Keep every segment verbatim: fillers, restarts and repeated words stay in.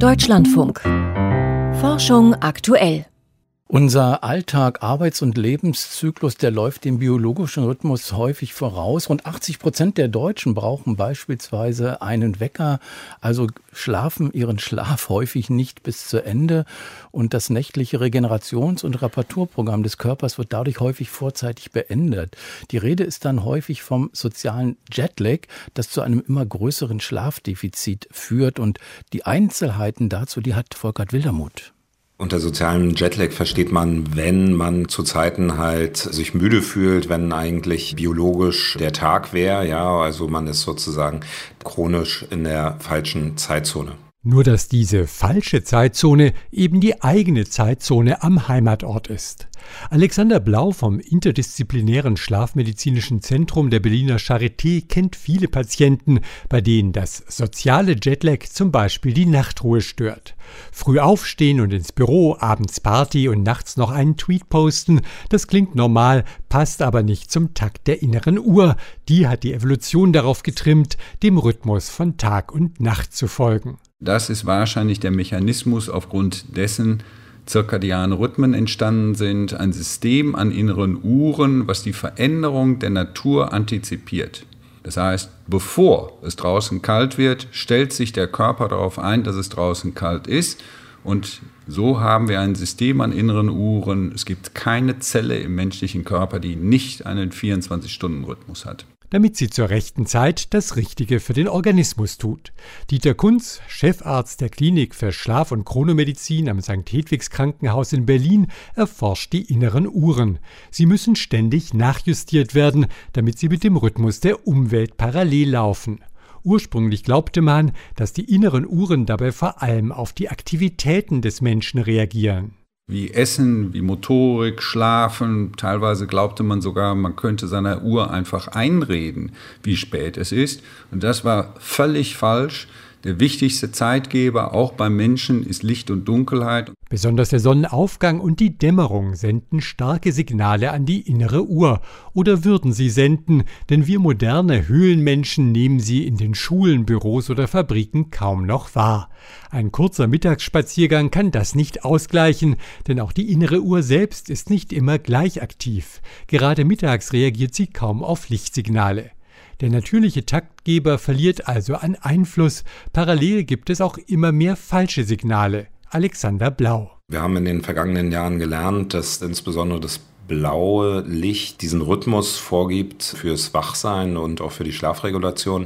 Deutschlandfunk. Forschung aktuell. Unser Alltag, Arbeits- und Lebenszyklus, der läuft dem biologischen Rhythmus häufig voraus. Rund achtzig Prozent der Deutschen brauchen beispielsweise einen Wecker, also schlafen ihren Schlaf häufig nicht bis zu Ende. Und das nächtliche Regenerations- und Reparaturprogramm des Körpers wird dadurch häufig vorzeitig beendet. Die Rede ist dann häufig vom sozialen Jetlag, das zu einem immer größeren Schlafdefizit führt. Und die Einzelheiten dazu, die hat Volkert Wildermuth. Unter sozialem Jetlag versteht man, wenn man zu Zeiten halt sich müde fühlt, wenn eigentlich biologisch der Tag wäre, ja, also man ist sozusagen chronisch in der falschen Zeitzone. Nur dass diese falsche Zeitzone eben die eigene Zeitzone am Heimatort ist. Alexander Blau vom Interdisziplinären Schlafmedizinischen Zentrum der Berliner Charité kennt viele Patienten, bei denen das soziale Jetlag zum Beispiel die Nachtruhe stört. Früh aufstehen und ins Büro, abends Party und nachts noch einen Tweet posten, das klingt normal, passt aber nicht zum Takt der inneren Uhr. Die hat die Evolution darauf getrimmt, dem Rhythmus von Tag und Nacht zu folgen. Das ist wahrscheinlich der Mechanismus, aufgrund dessen zirkadiane Rhythmen entstanden sind, ein System an inneren Uhren, was die Veränderung der Natur antizipiert. Das heißt, bevor es draußen kalt wird, stellt sich der Körper darauf ein, dass es draußen kalt ist. Und so haben wir ein System an inneren Uhren. Es gibt keine Zelle im menschlichen Körper, die nicht einen vierundzwanzig-Stunden-Rhythmus hat. Damit sie zur rechten Zeit das Richtige für den Organismus tut. Dieter Kunz, Chefarzt der Klinik für Schlaf- und Chronomedizin am Sankt Hedwigs Krankenhaus in Berlin, erforscht die inneren Uhren. Sie müssen ständig nachjustiert werden, damit sie mit dem Rhythmus der Umwelt parallel laufen. Ursprünglich glaubte man, dass die inneren Uhren dabei vor allem auf die Aktivitäten des Menschen reagieren. Wie Essen, wie Motorik, Schlafen. Teilweise glaubte man sogar, man könnte seiner Uhr einfach einreden, wie spät es ist. Und das war völlig falsch. Der wichtigste Zeitgeber, auch beim Menschen, ist Licht und Dunkelheit. Besonders der Sonnenaufgang und die Dämmerung senden starke Signale an die innere Uhr. Oder würden sie senden, denn wir moderne Höhlenmenschen nehmen sie in den Schulen, Büros oder Fabriken kaum noch wahr. Ein kurzer Mittagsspaziergang kann das nicht ausgleichen, denn auch die innere Uhr selbst ist nicht immer gleich aktiv. Gerade mittags reagiert sie kaum auf Lichtsignale. Der natürliche Taktgeber verliert also an Einfluss. Parallel gibt es auch immer mehr falsche Signale. Alexander Blau. Wir haben in den vergangenen Jahren gelernt, dass insbesondere das blaue Licht diesen Rhythmus vorgibt fürs Wachsein und auch für die Schlafregulation.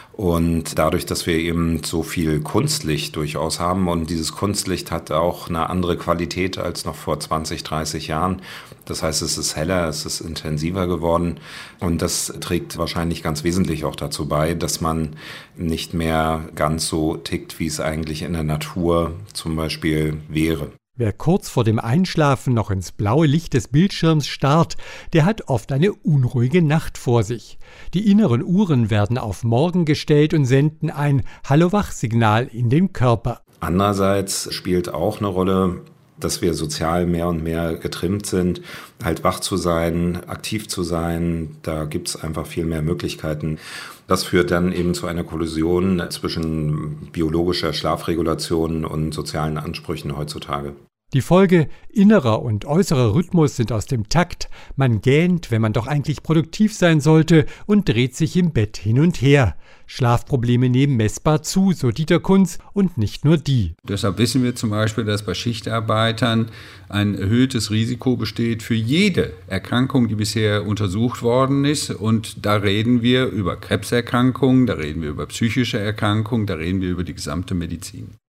Und dadurch, dass wir eben so viel Kunstlicht durchaus haben und dieses Kunstlicht hat auch eine andere Qualität als noch vor zwanzig, dreißig Jahren. Das heißt, es ist heller, es ist intensiver geworden und das trägt wahrscheinlich ganz wesentlich auch dazu bei, dass man nicht mehr ganz so tickt, wie es eigentlich in der Natur zum Beispiel wäre. Wer kurz vor dem Einschlafen noch ins blaue Licht des Bildschirms starrt, der hat oft eine unruhige Nacht vor sich. Die inneren Uhren werden auf morgen gestellt und senden ein Hallo-Wach-Signal in den Körper. Andererseits spielt auch eine Rolle, dass wir sozial mehr und mehr getrimmt sind, halt wach zu sein, aktiv zu sein. Da gibt es einfach viel mehr Möglichkeiten. Das führt dann eben zu einer Kollision zwischen biologischer Schlafregulation und sozialen Ansprüchen heutzutage. Die Folge: innerer und äußerer Rhythmus sind aus dem Takt. Man gähnt, wenn man doch eigentlich produktiv sein sollte, und dreht sich im Bett hin und her. Schlafprobleme nehmen messbar zu, so Dieter Kunz, und nicht nur die. Deshalb wissen wir zum Beispiel, dass bei Schichtarbeitern ein erhöhtes Risiko besteht für jede Erkrankung, die bisher untersucht worden ist. Und da reden wir über Krebserkrankungen, da reden wir über psychische Erkrankungen, da reden wir über die gesamte Medizin.